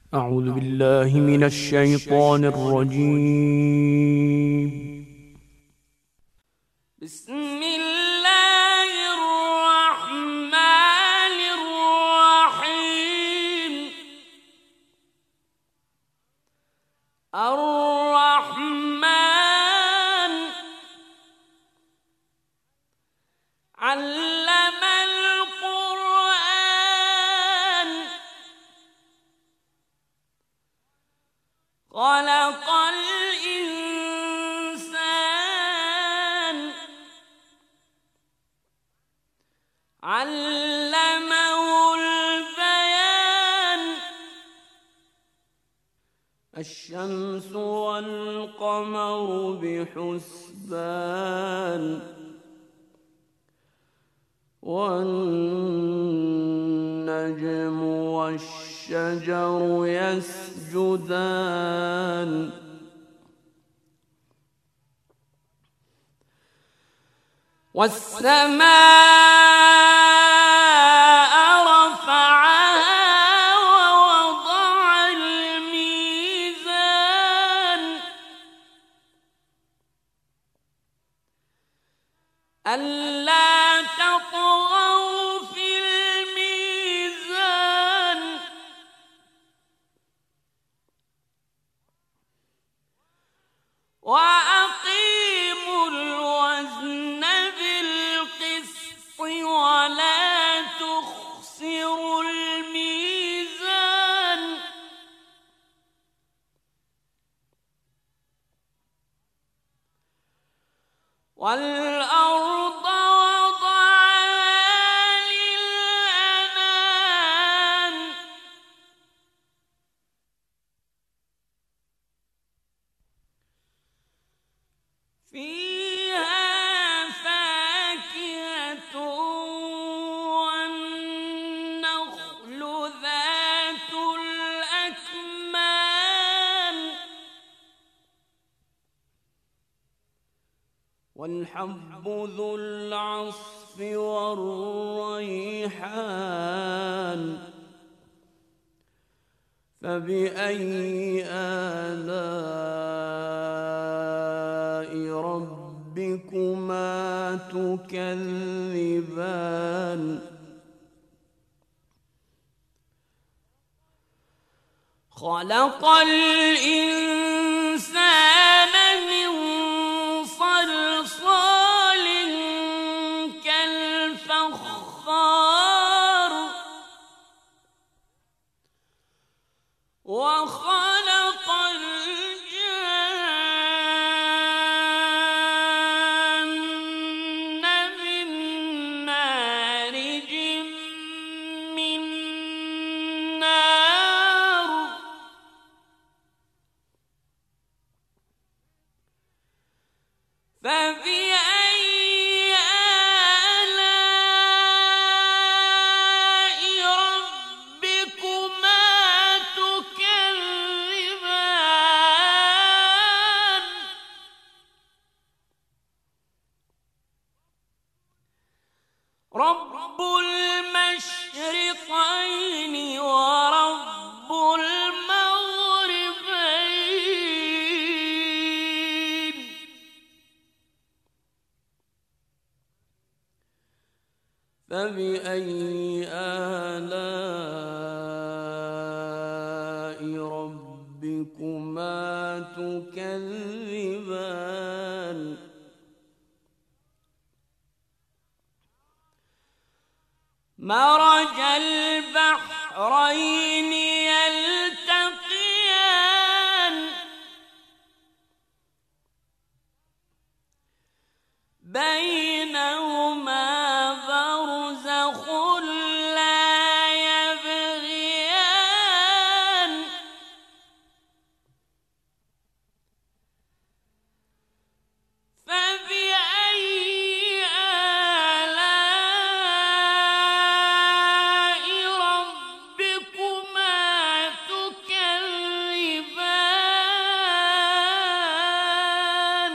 أعوذ بالله من الشيطان الرجيم. بسم الله الرحمن الرحيم. الرحمن علم القرآن خلق الإنسان علمه البيان. الشمس والقمر بحسبان والنجم والشجر يسجدان والسماء رفعها ووضع الميزان ألا تطغوا في الميزان وأقيموا الوزن بالقسط ولا تخسروا الميزان والأرض وضعها للأنام فيها فاكهة والنخل ذات الأكمام والحب ذو العصف والريحان فبأي آلاء ربكما تكذبان خلق الإنسان من صلصال كالفخار وخلق الجن من مارج من نار فبأي آلاء ربكما تكذبان رب المشرقين ورب المغربين فبأي آلاء ربكما تكذبان مرج البحرين يلتقيان بينهما برزخ لا يبغيان فبأي آلاء ربكما تكذبان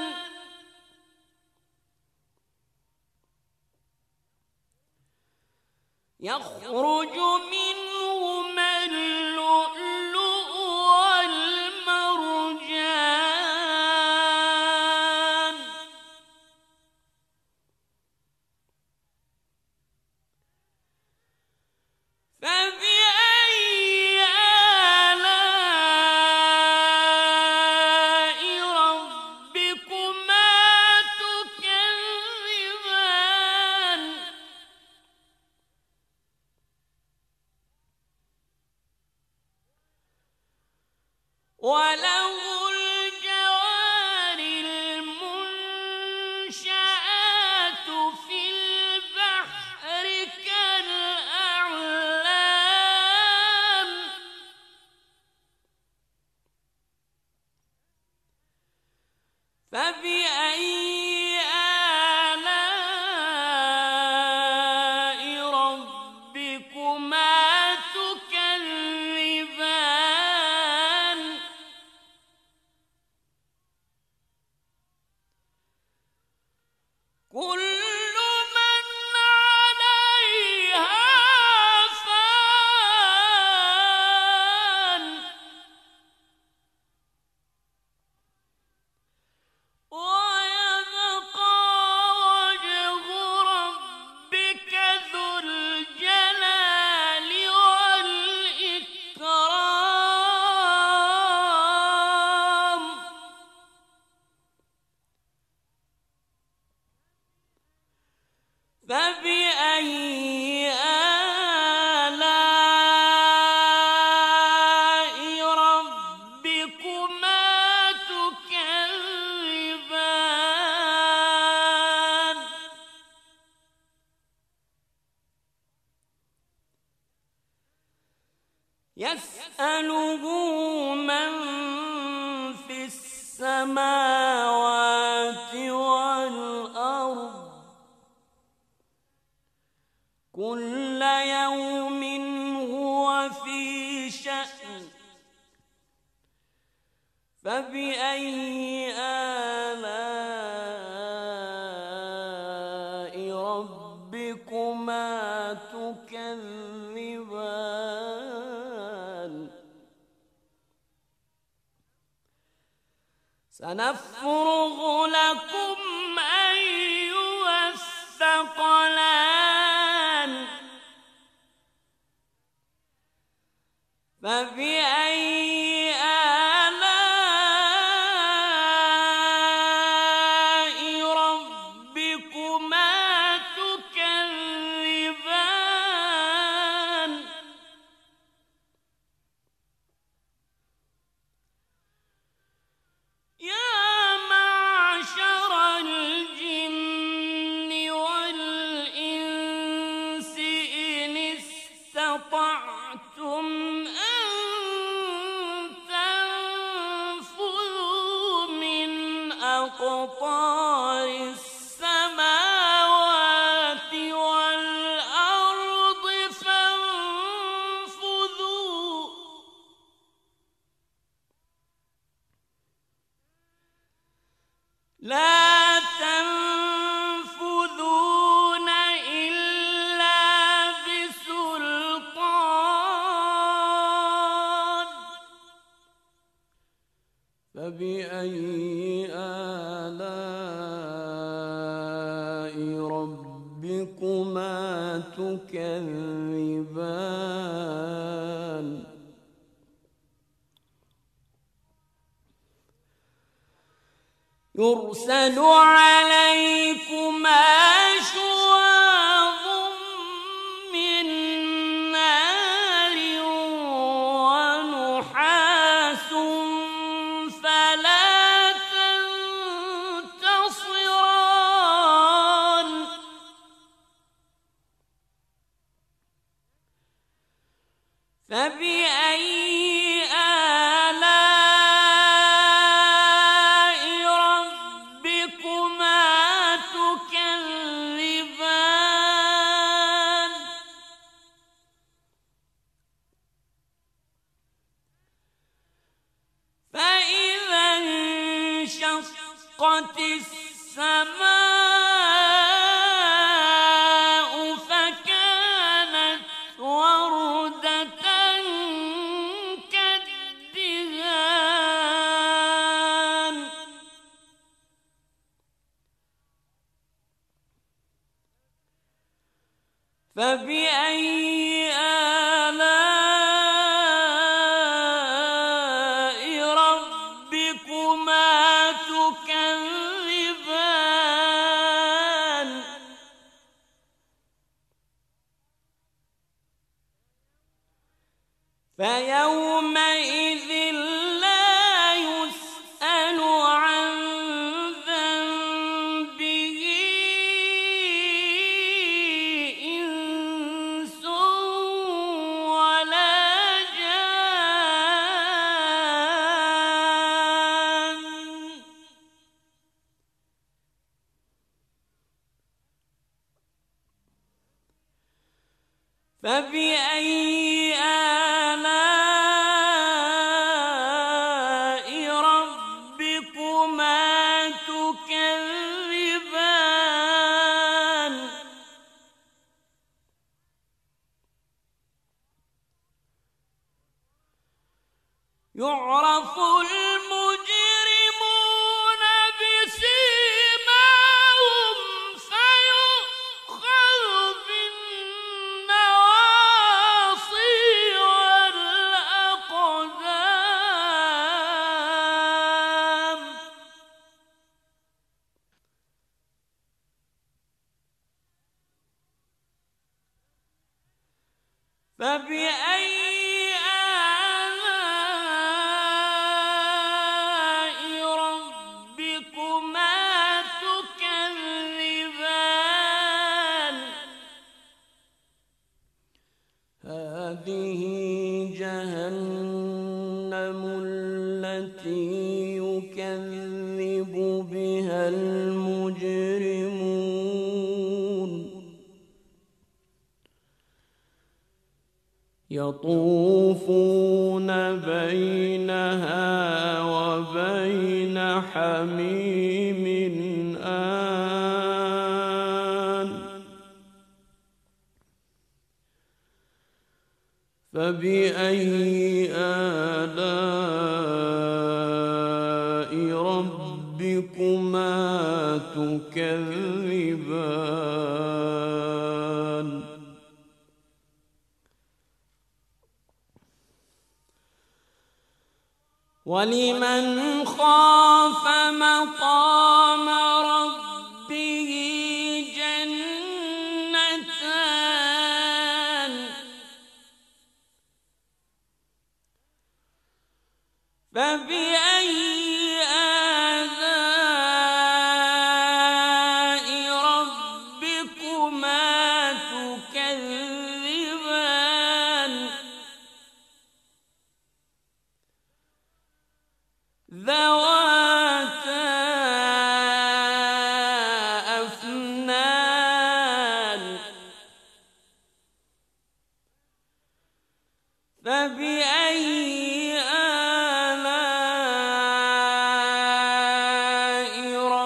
يخرج منهما اللؤلؤ وله الجوار المنشآت في البحر كالأعلام فبأي آلاء ربكما تكذبان كل من عليها فان ويبقى وجه ربك ذو الجلال والإكرام فبأي آلاء ربكما تكذبان يسأله من في السماوات والأرض كل يوم هو في شأن فبأي آلاء ربكما تكذبان سنفرغ لكم أيها الثقلان فبأي آلاء ربكما تكذبان يا معشر الجن والإنس إن استطعتم أن تنفذوا من أقطار السماوات والأرض فانفذوا لا تنفذون إلا بسلطان فبأي آلاء ربكما تكذبان يرسل عليكما شواظ من نار ونحاس فلا تنتصران فبأي آلاء ربكما تكذبان فإذا انشقت السماء فكانت وردة كالدهان فبأي آلاء ربكما تكذبان فيومئذ لا يعرف المجرمون بسيماهم فيؤخذ بالنواصي والأقدام فبأي آلاء ربكما تكذبان هذه جهنم التي يكذب بها المجرمون يطوفون بينها وبين حميم آن فبأي آلاء ربكما تكذبان ولمن خاف مقام ربه جنتان فبأي آلاء ربكما تكذبان ذواتا أفنان فبأي آلاء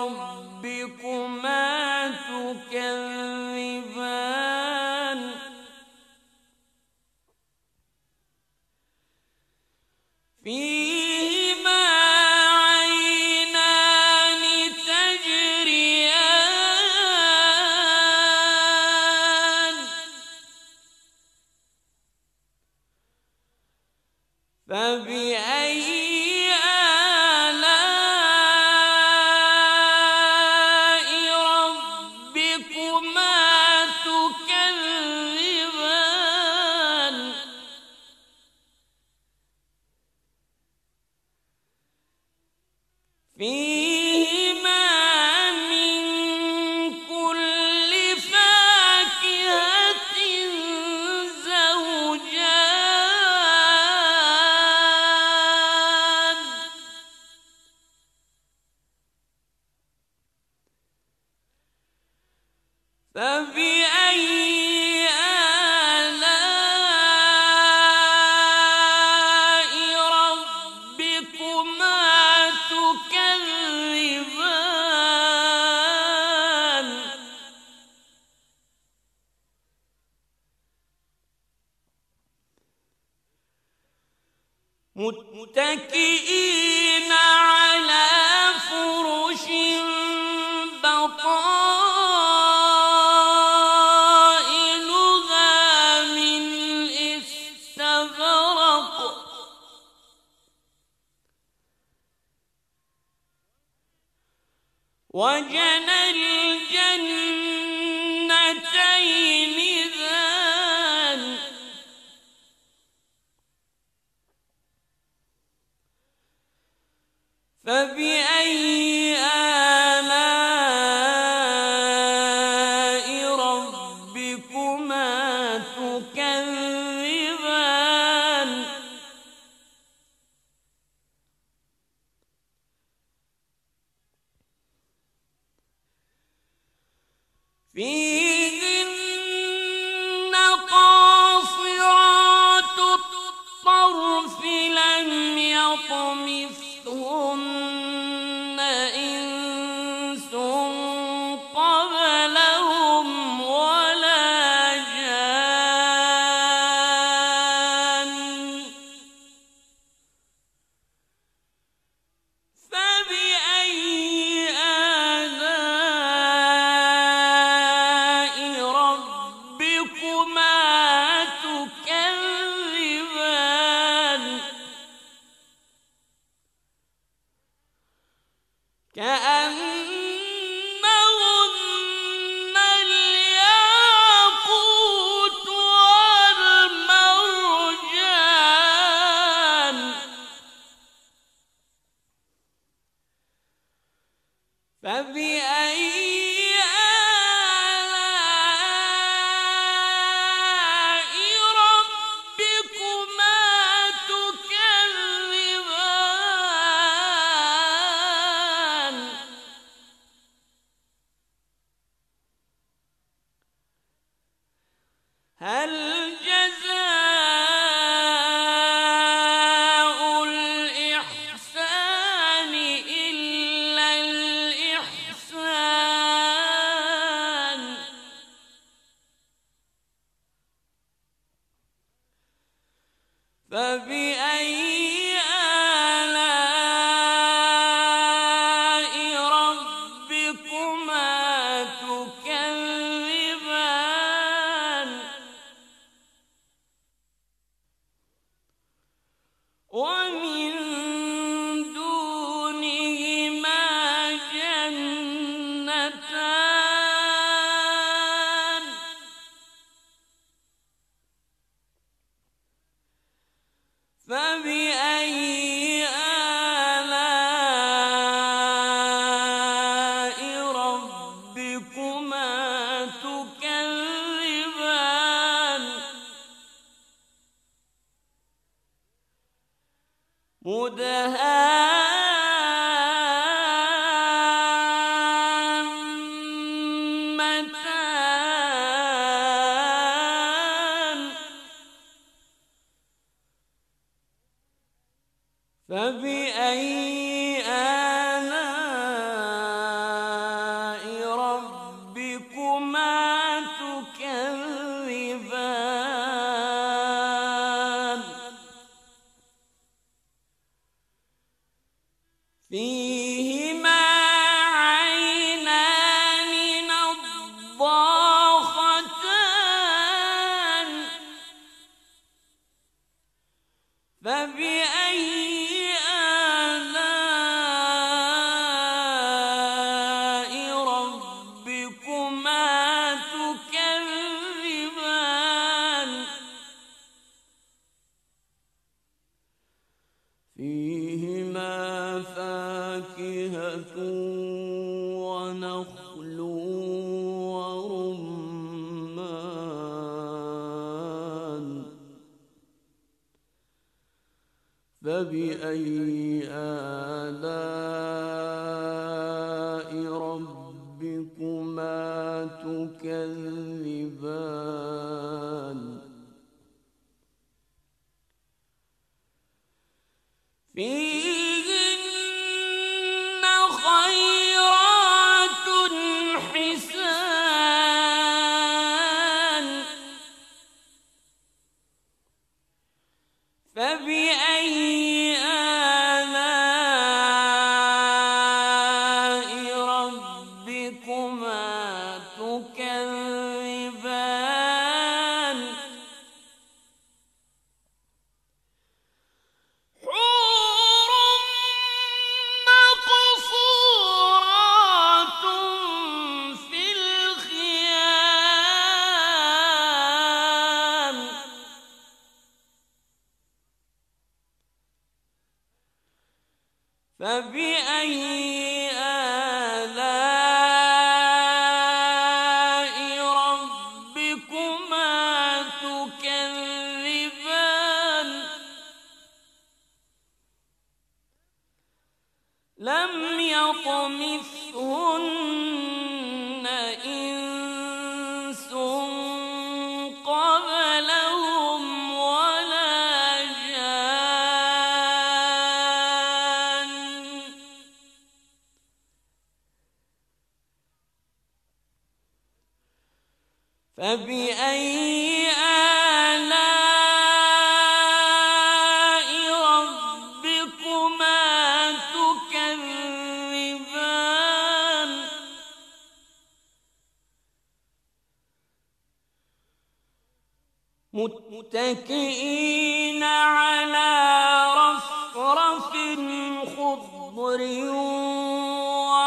ربكما تكذبان فيهما عينان تجريان فبأي آلاء ربكما تكذبان فيهما من كل فاكهة زوجان فبأي آلاء ربكما تكذبان متكئين على فرش بطائنها من استبرق وجنى الجنتين دان فبأي آلاء ربكما تكذبان فيهن قاصرات الطرف لم يطمثهن إنس قبلهم ولا جان كأنهن الياقوت والمرجان فبأي هل جزاء الإحسان إلا الإحسان فبأي آلاء ربكما تكذبان ومن دونهما جنتان فبأي آلاء ربكما تكذبان مدهامتان فبأي آلاء ربكما تكذبان فيهما عينان نضاختان فبأي آلاء ربكما تكذبان فيهما فاكهة ونخل ورمان فبأي آلاء ربكما تكذبان فيهن خيرات حسان فبأي آلاء ربكما تكذبان حور مقصورات في الخيام فبأي آلاء ربكما تكذبان لم يطمثهن إنس قبلهم ولا جان فبأي آلاء ربكما تكذبان متكئين على رفرف خضر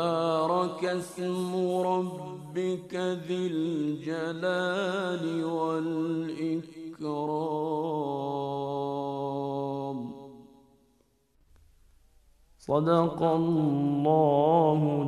تبارك اسم ربك ذي الجلال والإكرام. صدق الله